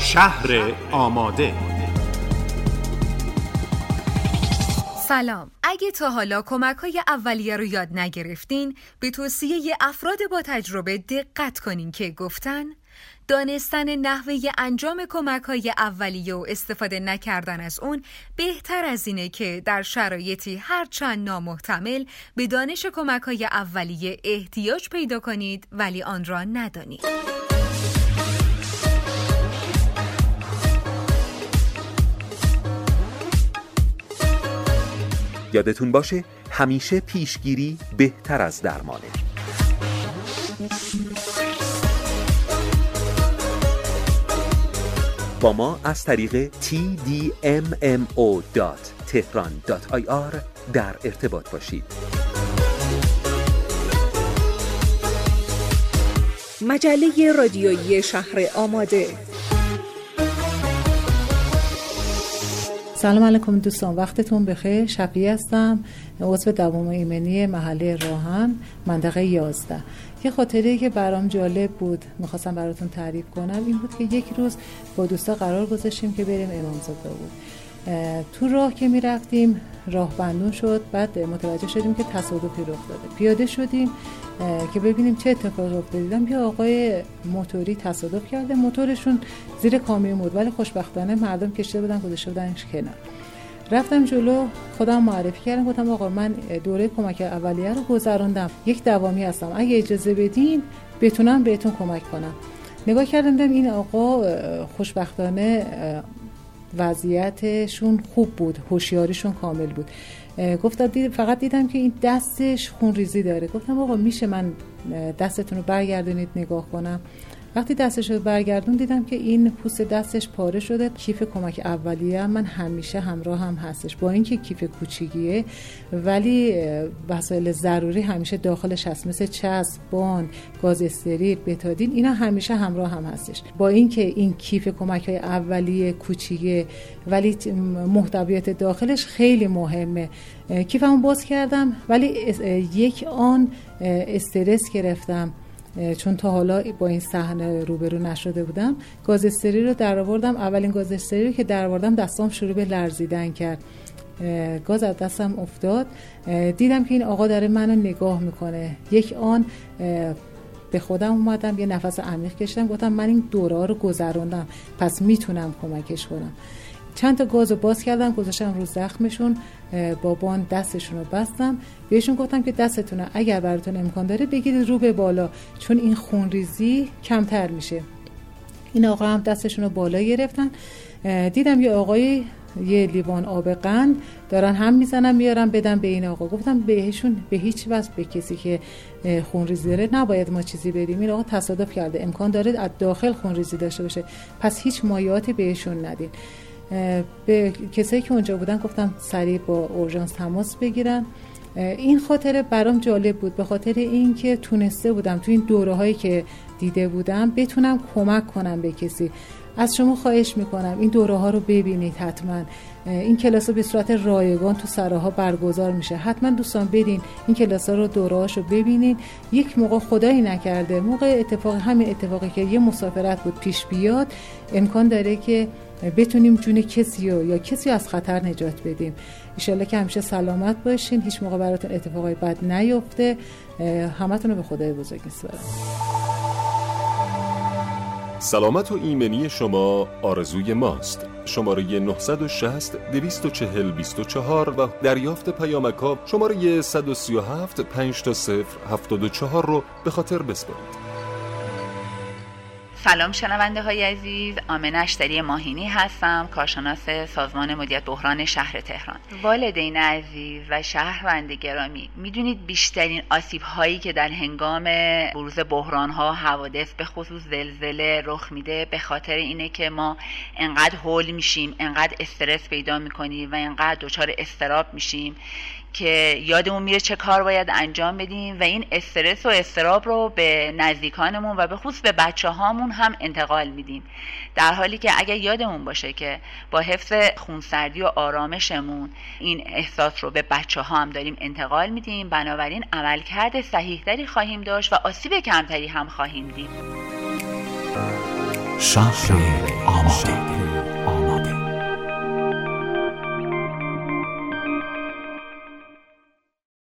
شهر آماده. سلام. اگه تا حالا کمک‌های اولیه رو یاد نگرفتین، به توصیه افراد با تجربه دقت کنین که گفتن دانستن نحوه انجام کمک‌های اولیه و استفاده نکردن از اون بهتر از اینه که در شرایطی هرچند نامحتمل به دانش کمک‌های اولیه احتیاج پیدا کنید ولی آن را ندانید. یادتون باشه همیشه پیشگیری بهتر از درمانه. با ما از طریق tdmo.tehran.ir در ارتباط باشید. مجله رادیویی شهر آماده. سلام علیکم دوستان، وقتتون بخیر. شفیع هستم، عضو دوام ایمنی محله راهن منطقه 11. یه خاطره که برام جالب بود میخواستم براتون تعریف کنم این بود که یک روز با دوستا قرار گذاشتیم که بریم امامزاده بود. تو راه که میرفتیم راه بندون شد، بعد متوجه شدیم که تصادفی رخ داده. پیاده شدیم که ببینیم چه اتفاقی افتاده. دیدم یه آقای موتوری تصادف کرده، موتورشون زیر کامیون بود ولی خوشبختانه مردم کشته بودن گذاشته بودنش کنار. رفتم جلو، خودم معرفی کردم، گفتم آقا من دوره کمک اولیه رو گذروندم، یک دوامی هستم، اگه اجازه بدین بتونم بهتون کمک کنم. نگاه کردم دیدم این آقا خوشبختانه وضعیتشون خوب بود، هوشیاریشون کامل بود. گفتم فقط دیدم که این دستش خونریزی داره. گفتم آقا میشه من دستتون رو برگردونید نگاه کنم؟ وقتی دستش رو برگردون دیدم که این پوست دستش پاره شده. کیف کمک اولیه من همیشه همراه هم هستش، با اینکه کیف کوچیکیه ولی وسایل ضروری همیشه داخلش هست، مثل چسب، بان، گاز استریل، بتادین، اینا همیشه همراه هم هستش. با اینکه این کیف کمک های اولیه کوچیکه ولی محتویات داخلش خیلی مهمه. کیفمو باز کردم ولی یک آن استرس گرفتم، چون تا حالا با این صحنه روبرو نشده بودم. گاز استریل رو در آوردم. اولین گاز استریل که در آوردم دستام شروع به لرزیدن کرد، گاز از دستم افتاد. دیدم که این آقا داره منو نگاه میکنه. یک آن به خودم اومدم، یه نفس عمیق کشیدم، گفتم من این دوره رو گذروندم پس میتونم کمکش کنم. چند تا گازو باز کردم، گذاشتم رو زخمشون، با بان دستشون رو بستم. بهشون گفتم که دستتون اگر براتون امکان داره بگیرید رو به بالا، چون این خونریزی کمتر میشه. این آقا هم دستشون رو بالا گرفتن. دیدم یه آقای یه لیوان آب قند دارن هم میزنن میارن بدن به این آقا. گفتم بهشون به هیچ وجه به کسی که خونریزی داره نباید ما چیزی بدیم، این آقا تصادف کرده، امکان داره از داخل خونریزی داشته باشه، پس هیچ مایعاتی بهشون ندین. به کسایی که اونجا بودن گفتم سریع با اورژانس تماس بگیرن. این خاطره برام جالب بود به خاطر اینکه تونسته بودم تو این دوره‌هایی که دیده بودم بتونم کمک کنم به کسی. از شما خواهش میکنم این دوره‌ها رو ببینید حتما. این کلاس‌ها به صورت رایگان تو سراها برگزار میشه، حتما دوستان برین این کلاس‌ها رو دوره‌هاشو ببینید. یک موقع خدایی نکرده موقع همین اتفاقی که یه مسافرت بود پیش بیاد، امکان داره که بتونیم جون کسی رو یا کسی رو از خطر نجات بدیم. انشالله که همیشه سلامت باشین، هیچ موقع براتون اتفاقای بد نیفته. همتون رو به خدای بزرگ میسپارم. سلامت و ایمنی شما آرزوی ماست. شماره 960 240 24 و دریافت پیامک‌ها شماره 137 5 74 رو به خاطر بسپارید. سلام شنونده های عزیز، آمنه اشتری ماهینی هستم، کارشناس سازمان مدیریت بحران شهر تهران. والدین عزیز و شهروند گرامی، میدونید بیشترین آسیب هایی که در هنگام بروز بحران ها، حوادث به خصوص زلزله رخ میده به خاطر اینه که ما انقدر هول میشیم، انقدر استرس پیدا میکنیم و انقدر دچار اضطراب میشیم که یادمون میره چه کار باید انجام بدیم و این استرس و اضطراب رو به نزدیکانمون و به خصوص به بچه‌هامون هم انتقال میدیم، در حالی که اگر یادمون باشه که با حفظ خونسردی و آرامشمون این احساس رو به بچه‌ها هم داریم انتقال میدیم، بنابراین عملکرد صحیح‌تری خواهیم داشت و آسیب کمتری هم خواهیم دید. شهر آماده.